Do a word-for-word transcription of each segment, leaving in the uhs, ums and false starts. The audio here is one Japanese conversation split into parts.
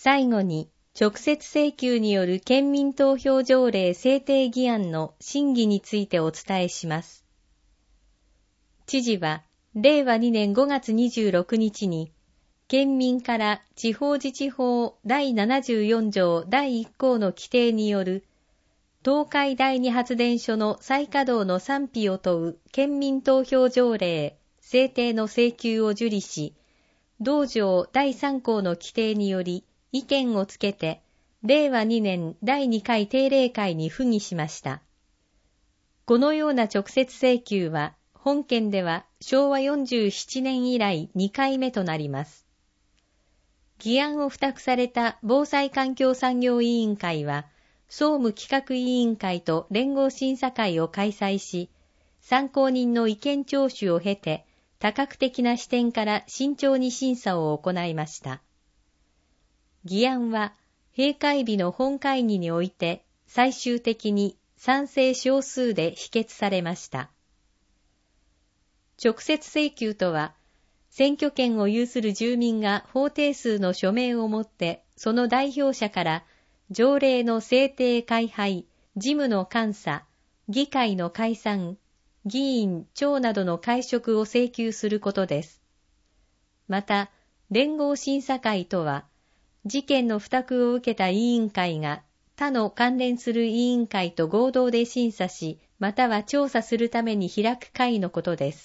最後に、直接請求による県民投票条例制定議案の審議についてお伝えします。知事は、れいわにねんごがつにじゅうろくにちに、県民から地方自治法だいななじゅうよんじょうだいいっこうの規定による、東海第二発電所の再稼働の賛否を問う県民投票条例制定の請求を受理し、同条だいさんこうの規定により意見をつけて、れいわにねんだいにかい定例会に付議しました。このような直接請求は、本県ではしょうわよんじゅうななねん以来にかいめとなります。議案を付託された防災環境産業委員会は、総務企画委員会と連合審査会を開催し、参考人の意見聴取を経て、多角的な視点から慎重に審査を行いました。議案は、閉会日の本会議において、最終的に賛成少数で否決されました。直接請求とは、選挙権を有する住民が法定数の署名をもって、その代表者から条例の制定開廃、事務の監査、議会の解散、議員、長などの解職を請求することです。また、連合審査会とは、事件の付託を受けた委員会が他の関連する委員会と合同で審査し、または調査するために開く会のことです。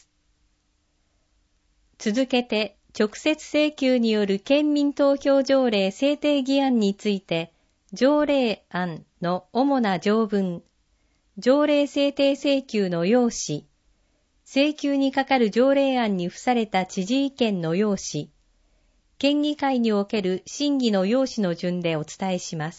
続けて、直接請求による県民投票条例制定議案について、条例案の主な条文、条例制定請求の要旨、請求に係る条例案に付された知事意見の要旨、県議会における審議の要旨の順でお伝えします。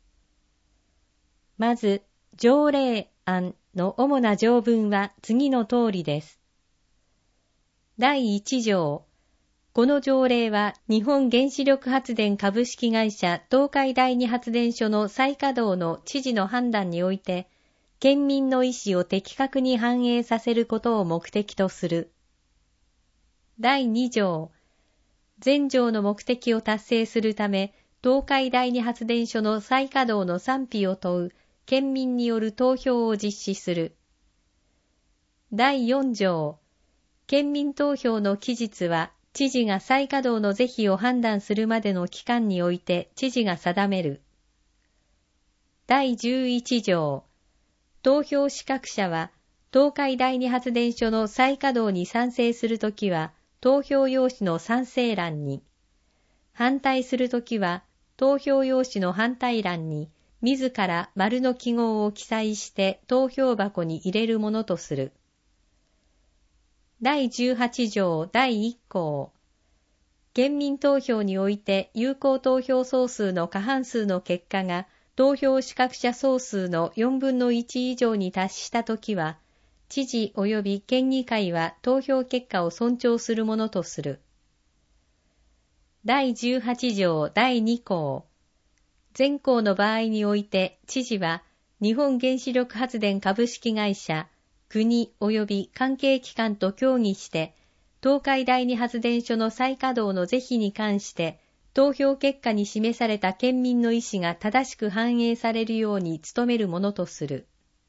まず、条例案の主な条文は次の通りです。だいいち条、この条例は日本原子力発電株式会社東海第二発電所の再稼働の知事の判断において、県民の意思を的確に反映させることを目的とする。だいに条、前条の目的を達成するため、東海第二発電所の再稼働の賛否を問う県民による投票を実施する。だいよん条、県民投票の期日は、知事が再稼働の是非を判断するまでの期間において知事が定める。だいじゅういち条、投票資格者は、東海第二発電所の再稼働に賛成するときは、投票用紙の賛成欄に、反対するときは、投票用紙の反対欄に、自ら丸の記号を記載して投票箱に入れるものとする。だいじゅうはち条だいいっ項、県民投票において有効投票総数の過半数の結果が投票資格者総数のよんぶんのいち以上に達したときは、知事及び県議会は投票結果を尊重するものとする。だいじゅうはち条だいに項、前項の場合において知事は日本原子力発電株式会社、国及び関係機関と協議して、東海第二発電所の再稼働の是非に関して、投票結果に示された県民の意思が正しく反映されるように努めるものとする。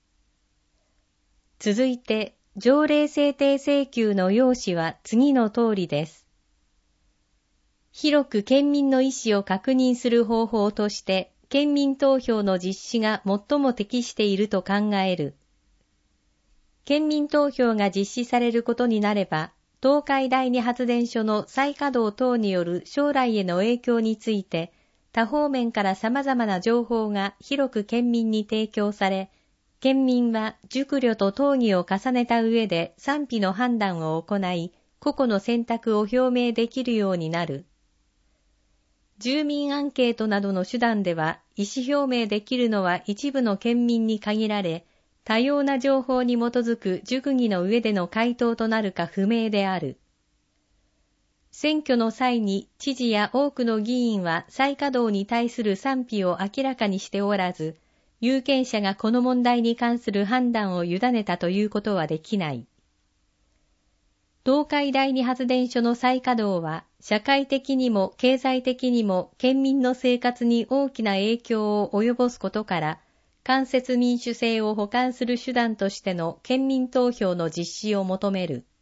続いて、条例制定請求の要旨は次の通りです。広く県民の意思を確認する方法として、県民投票の実施が最も適していると考える。県民投票が実施されることになれば、東海第二発電所の再稼働等による将来への影響について、多方面から様々な情報が広く県民に提供され、県民は熟慮と討議を重ねた上で賛否の判断を行い、個々の選択を表明できるようになる。住民アンケートなどの手段では、意思表明できるのは一部の県民に限られ、多様な情報に基づく熟議の上での回答となるか不明である。選挙の際に知事や多くの議員は再稼働に対する賛否を明らかにしておらず、有権者がこの問題に関する判断を委ねたということはできない。 東海第二発電所の再稼働は、社会的にも経済的にも県民の生活に大きな影響を及ぼすことから、間接民主制を補完する手段としての県民投票の実施を求める。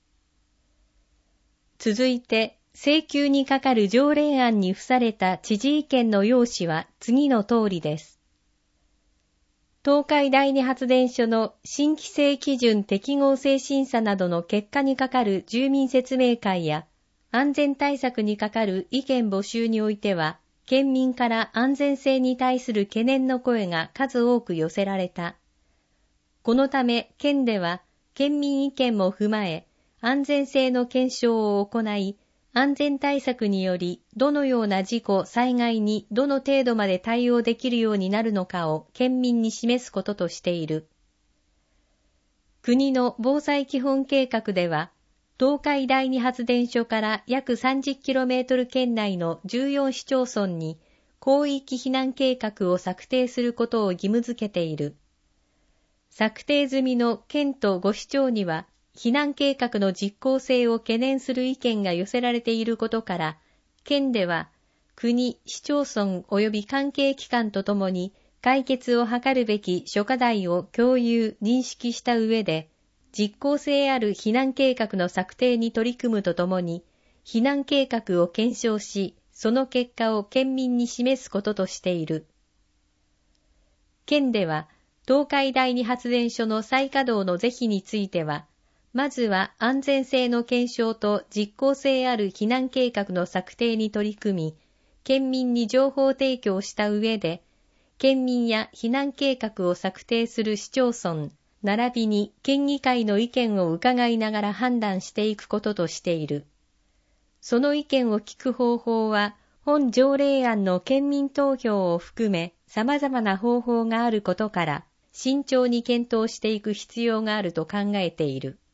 続いて、請求にかかる条例案に付された知事意見の要旨は次の通りです。東海第二発電所の新規制基準適合性審査などの結果にかかる住民説明会や安全対策にかかる意見募集においては、県民から安全性に対する懸念の声が数多く寄せられた。このため県では県民意見も踏まえ安全性の検証を行い、安全対策によりどのような事故・災害にどの程度まで対応できるようになるのかを県民に示すこととしている。国の防災基本計画では、東海第二発電所から約 さんじゅっキロメートル 圏内のじゅうよん市町村に広域避難計画を策定することを義務付けている。策定済みの県とご市町には、避難計画の実効性を懸念する意見が寄せられていることから、県では国、市町村及び関係機関とともに解決を図るべき諸課題を共有・認識した上で、実効性ある避難計画の策定に取り組むとともに、避難計画を検証し、その結果を県民に示すこととしている。県では、東海第二発電所の再稼働の是非については、まずは安全性の検証と実効性ある避難計画の策定に取り組み、県民に情報提供した上で、県民や避難計画を策定する市町村、並びに県議会の意見を伺いながら判断していくこととしている。その意見を聞く方法は、本条例案の県民投票を含め様々な方法があることから、慎重に検討していく必要があると考えている。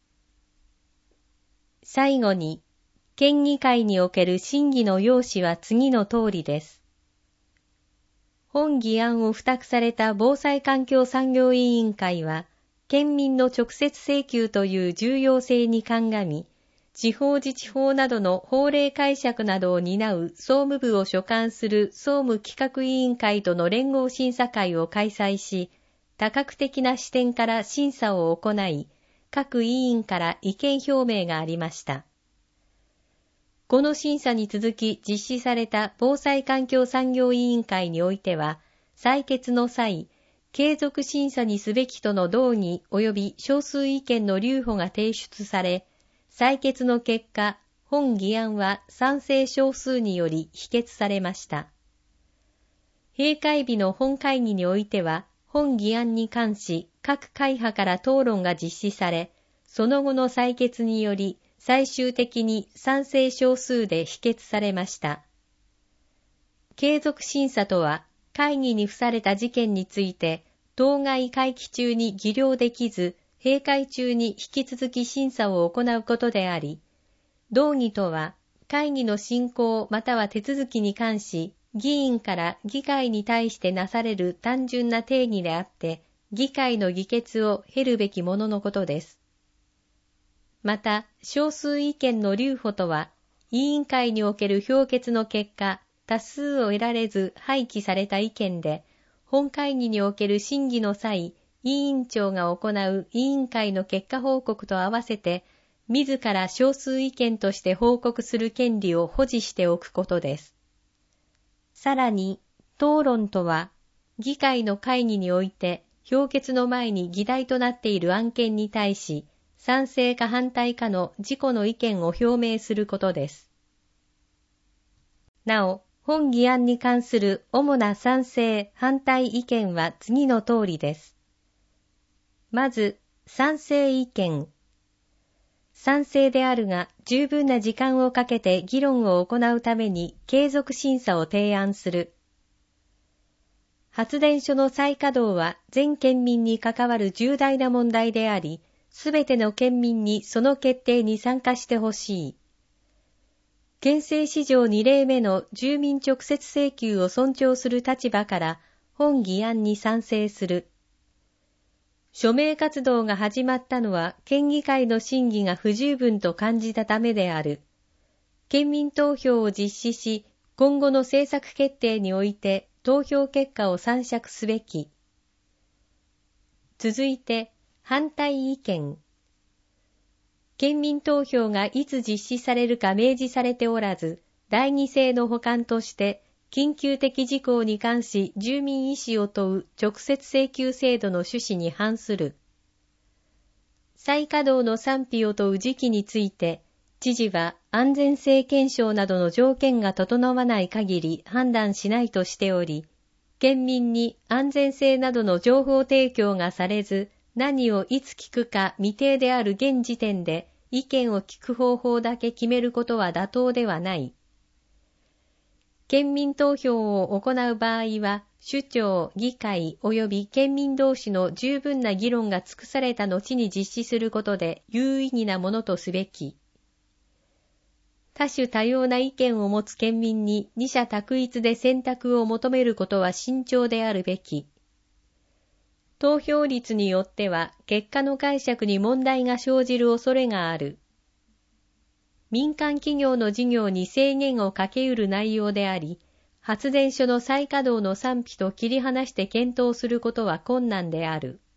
最後に、県議会における審議の要旨は次の通りです。本議案を付託された防災環境産業委員会は、県民の直接請求という重要性に鑑み、地方自治法などの法令解釈などを担う総務部を所管する総務企画委員会との連合審査会を開催し、多角的な視点から審査を行い、各委員から意見表明がありました。この審査に続き実施された防災環境産業委員会においては、採決の際、継続審査にすべきとの動議及び少数意見の留保が提出され、採決の結果、本議案は賛成少数により否決されました。閉会日の本会議においては、本議案に関し各会派から討論が実施され、その後の採決により最終的に賛成少数で否決されました。継続審査とは、会議に付された事件について、当該会期中に議了できず、閉会中に引き続き審査を行うことであり、動議とは、会議の進行または手続きに関し、議員から議会に対してなされる単純な定義であって、議会の議決を経るべきもののことです。また、少数意見の留保とは、委員会における評決の結果、多数を得られず廃棄された意見で、本会議における審議の際、委員長が行う委員会の結果報告と合わせて、自ら少数意見として報告する権利を保持しておくことです。さらに、討論とは、議会の会議において、評決の前に議題となっている案件に対し、賛成か反対かの自己の意見を表明することです。なお、本議案に関する主な賛成・反対意見は次の通りです。まず、賛成意見。賛成であるが、十分な時間をかけて議論を行うために継続審査を提案する。発電所の再稼働は全県民に関わる重大な問題であり、すべての県民にその決定に参加してほしい。憲政史上に例目の住民直接請求を尊重する立場から本議案に賛成する。 署名活動が始まったのは県議会の審議が不十分と感じたためである。県民投票を実施し、今後の政策決定において投票結果を参酌すべき。続いて、反対意見。県民投票がいつ実施されるか明示されておらず、代議制の補完として、緊急的事項に関し住民意思を問う直接請求制度の趣旨に反する。再稼働の賛否を問う時期について、知事は安全性検証などの条件が整わない限り判断しないとしており、県民に安全性などの情報提供がされず、何をいつ聞くか未定である現時点で意見を聞く方法だけ決めることは妥当ではない。県民投票を行う場合は、首長、議会及び県民同士の十分な議論が尽くされた後に実施することで有意義なものとすべき。多種多様な意見を持つ県民に二者択一で選択を求めることは慎重であるべき。投票率によっては結果の解釈に問題が生じる恐れがある。民間企業の事業に制限をかけうる内容であり、発電所の再稼働の賛否と切り離して検討することは困難である。